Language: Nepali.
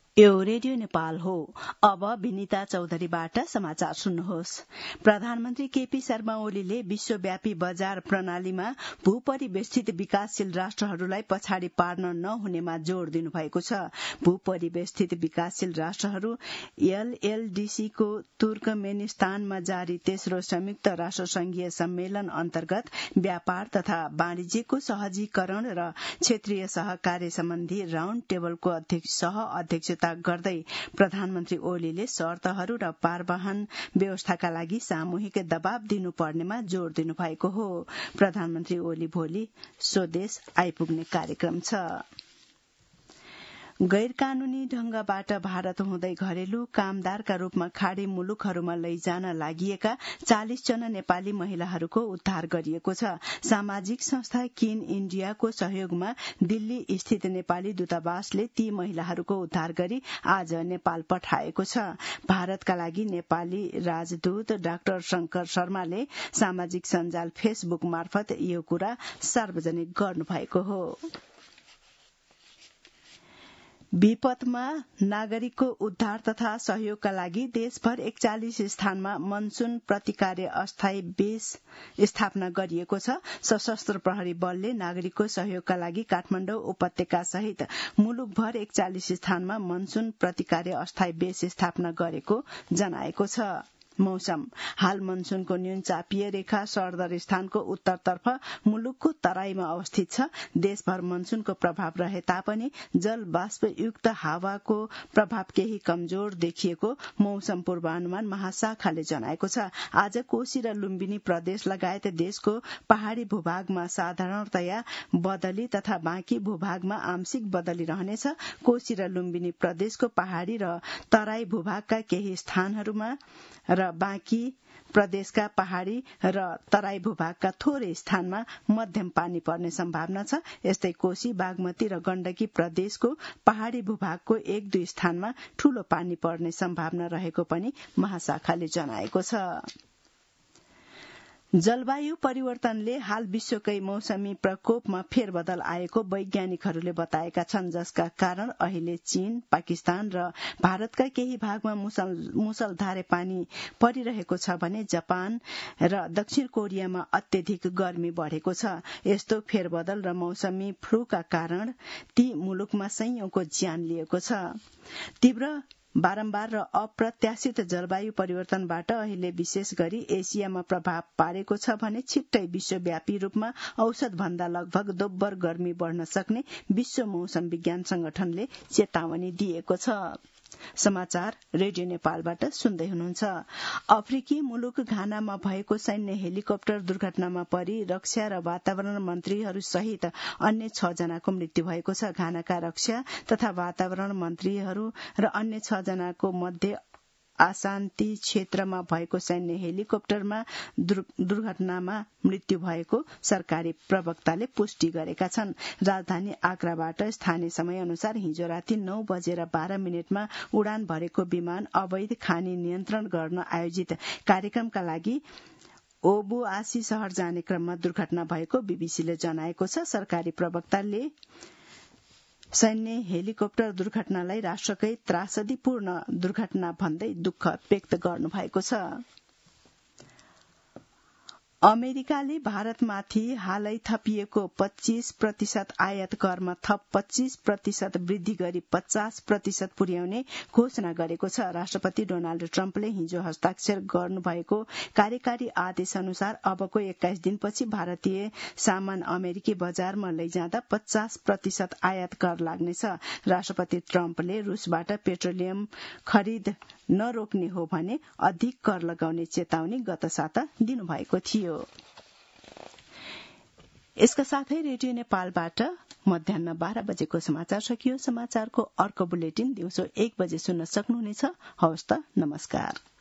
यो रेडियो नेपाल हो। अब विनिता चौधरीबाट समाचार सुन्नुहोस्। प्रधानमन्त्री केपी शर्मा ओलीले विश्वव्यापी बजार प्रणालीमा भूपरिवेष्टित विकासशील राष्ट्रहरूलाई पछाडि पार्न नहुनेमा जोड़ दिनुभएको छ। भूपरिवेष्टित विकासशील राष्ट्रहरू एलएलडीसी को तुर्कमेनिस्तानमा जारी तेस्रो संयुक्त राष्ट्र संघीय सम्मेलन अन्तर्गत व्यापार तथा वाणिज्यको सहजीकरण र क्षेत्रीय सहकार्य सम्बन्धी राउण्ड टेबलको अध्यक्षता गर्दै प्रधानमन्त्री ओलीले शर्तहरू र पारवाहन व्यवस्थाका लागि सामूहिक दबाव दिनुपर्नेमा जोड़ दिनुभएको हो। प्रधानमन्त्री ओली भोलि स्वदेश आइपुग्ने कार्यक्रम छ। गैर कानूनी ढंगबाट भारत हुँदै घरेलु कामदारका रूपमा खाड़ी मुलुकहरूमा लैजान लागिएका 40 जना नेपाली महिलाहरूको उद्धार गरिएको छ। सामाजिक संस्था किन इण्डियाको सहयोगमा दिल्ली स्थित नेपाली दूतावासले ती महिलाहरूको उद्धार गरी आज नेपाल पठाएको छ। भारतका लागि नेपाली राजदूत डाक्टर शंकर शर्माले सामाजिक सञ्जाल फेसबुक मार्फत यो कुरा सार्वजनिक गर्नुभएको हो। विपदमा नागरिकको उद्धार तथा सहयोगका लागि देशभर 41 स्थानमा मनसून प्रतिकार्य अस्थायी बेस स्थापना गरिएको छ। सशस्त्र प्रहरी बलले नागरिकको सहयोगका लागि काठमाडौँ उपत्यका सहित मुलुकभर 41 स्थानमा मनसून प्रतिकार्य अस्थायी बेस स्थापना गरेको जनाएको छ। मौसम हाल मनसूनको न्यून चापिय रेखा सरदर स्थानको उत्तरतर्फ मुलुकको तराईमा अवस्थित छ। देशभर मनसूनको प्रभाव रहे तापनि जल बाष्पयुक्त हावाको प्रभाव केही कमजोर देखिएको मौसम पूर्वानुमान महाशाखाले जनाएको छ। आज कोशी र लुम्बिनी प्रदेश लगायत देशको पहाड़ी भूभागमा साधारणतया बदली तथा बाँकी भूभागमा आंशिक बदली रहनेछ। कोशी र लुम्बिनी प्रदेशको पहाड़ी र तराई भूभागका केही स्थानहरूमा र बाँकी प्रदेशका पहाड़ी र तराई भूभागका थोरै स्थानमा मध्यम पानी पर्ने सम्भावना छ। यस्तै कोशी बागमती र गण्डकी प्रदेशको पहाड़ी भूभागको 1-2 स्थानमा ठूलो पानी पर्ने सम्भावना रहेको पनि महाशाखाले जनाएको छ। जलवायु परिवर्तनले हाल विश्वकै मौसमी प्रकोपमा फेरबदल आएको वैज्ञानिकहरूले बताएका छन्, जसका कारण अहिले चीन, पाकिस्तान र भारतका केही भागमा मुसलधारे पानी परिरहेको छ भने जापान र दक्षिण कोरियामा अत्यधिक गर्मी बढ़ेको छ। यस्तो फेरबदल र मौसमी फ्लूका कारण ती मुलुकमा सयौंको ज्यान लिएको छ। तीव्र बारम्बार र अप्रत्याशित जलवायु परिवर्तनबाट अहिले विशेष गरी एसियामा प्रभाव पारेको छ भने छिट्टै विश्वव्यापी रूपमा औसत भन्दा लगभग दोब्बर गर्मी बढ़न सक्ने विश्व मौसम विज्ञान संगठनले चेतावनी दिएको छ। समाचार रेडियो नेपालबाट सुन्दै हुनुहुन्छ। अफ्रिकी मुलुक घानामा भएको सैन्य हेलिकप्टर दुर्घटनामा परि रक्षा र वातावरण मन्त्रीहरू सहित अन्य 6 जनाको मृत्यु भएको छ। घानाका रक्षा तथा वातावरण मन्त्रीहरू र अन्य 6 जनाको मध्ये आशान्ति क्षेत्रमा भएको सैन्य हेलिकप्टरमा दुर्घटनामा मृत्यु भएको सरकारी प्रवक्ताले पुष्टि गरेका छन्। राजधानी आक्राबाट स्थानीय समय अनुसार हिजो राति 9:12 उडान भरेको विमान अवैध खानी नियन्त्रण गर्न आयोजित कार्यक्रमका लागि ओबुआसी शहर जाने क्रममा दुर्घटना भएको बीबीसीले जनाएको छ। सरकारी प्रवक्ताले सैन्य हेलिकप्टर दुर्घटनालाई राष्ट्रकै त्रासदीपूर्ण दुर्घटना भन्दै दुःख व्यक्त गर्नुभएको छ। अमेरिकाले भारतमाथि हालै थपिएको 25% आयात करमा थप 25% वृद्धि गरी 50% पुर्याउने घोषणा गरेको छ। राष्ट्रपति डोनाल्ड ट्रम्पले हिजो हस्ताक्षर गर्नुभएको कार्यकारी आदेश अनुसार अबको 21 दिनपछि भारतीय सामान अमेरिकी बजारमा लैजाँदा 50% आयात कर लाग्नेछ। राष्ट्रपति ट्रम्पले रूसबाट पेट्रोलियम खरिद नरोक्ने हो भने अधिक कर लगाउने चेतावनी गत साता दिनुभएको थियो। यसका साथै रेडियो नेपालबाट मध्याह्न 12 बजेको समाचार सकियो। समाचारको अर्को बुलेटिन दिउँसो 1 बजे सुन्न सक्नुहुनेछ। हवस् त, नमस्कार।